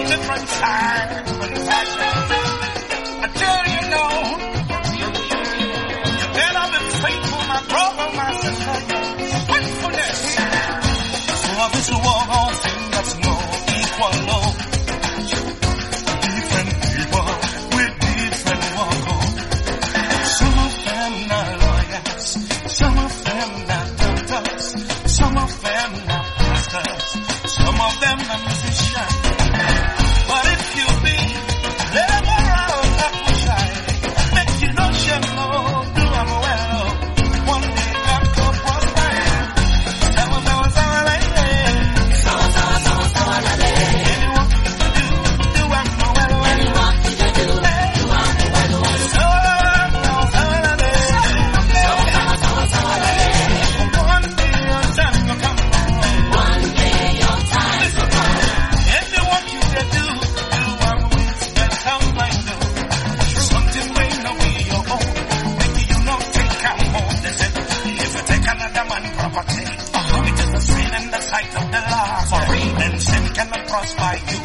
different time and fashion. I tell you no, you better be faithful, my brother, my sister. Faithfulness. So I wish you walk on thing that's no equal love. Different people with different walk on. Some of them not lawyers, some of them not doctors, some of them not pastors, some of them not musicians. But if you be laborer or apple make you no shame, no, do I'm well. One day God go prosper. Anyone you do, do I'm well. Anyone you do, do I'm well. One day your time will come. One day your time will come. Anyone you do, do I'm with that time I know. Something may not be your own. Maybe you not take out more. They said, if you take another man's property, it is a sin in the sight of the Lord. For real, then sin cannot prosper you.